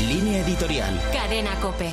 Línea editorial. Cadena COPE.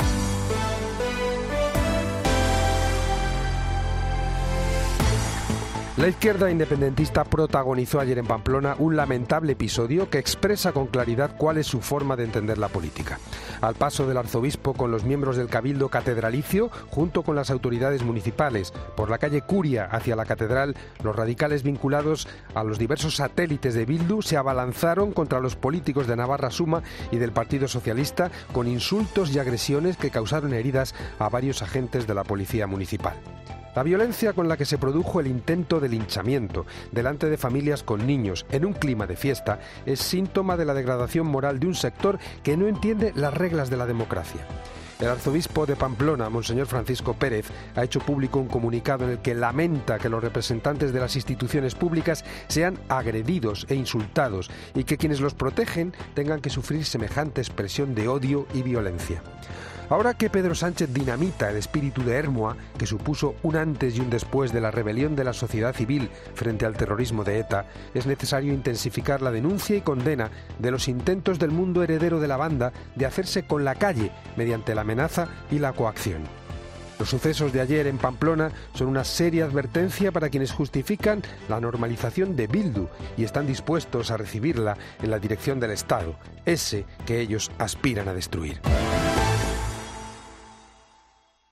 La izquierda independentista protagonizó ayer en Pamplona un lamentable episodio que expresa con claridad cuál es su forma de entender la política. Al paso del arzobispo con los miembros del cabildo catedralicio, junto con las autoridades municipales, por la calle Curia hacia la catedral, los radicales vinculados a los diversos satélites de Bildu se abalanzaron contra los políticos de Navarra Suma y del Partido Socialista con insultos y agresiones que causaron heridas a varios agentes de la policía municipal. La violencia con la que se produjo el intento de linchamiento delante de familias con niños en un clima de fiesta es síntoma de la degradación moral de un sector que no entiende las reglas de la democracia. El arzobispo de Pamplona, Monseñor Francisco Pérez, ha hecho público un comunicado en el que lamenta que los representantes de las instituciones públicas sean agredidos e insultados y que quienes los protegen tengan que sufrir semejante expresión de odio y violencia. Ahora que Pedro Sánchez dinamita el espíritu de Hermoa, que supuso un antes y un después de la rebelión de la sociedad civil frente al terrorismo de ETA, es necesario intensificar la denuncia y condena de los intentos del mundo heredero de la banda de hacerse con la calle mediante la amenaza y la coacción. Los sucesos de ayer en Pamplona son una seria advertencia para quienes justifican la normalización de Bildu y están dispuestos a recibirla en la dirección del Estado, ese que ellos aspiran a destruir.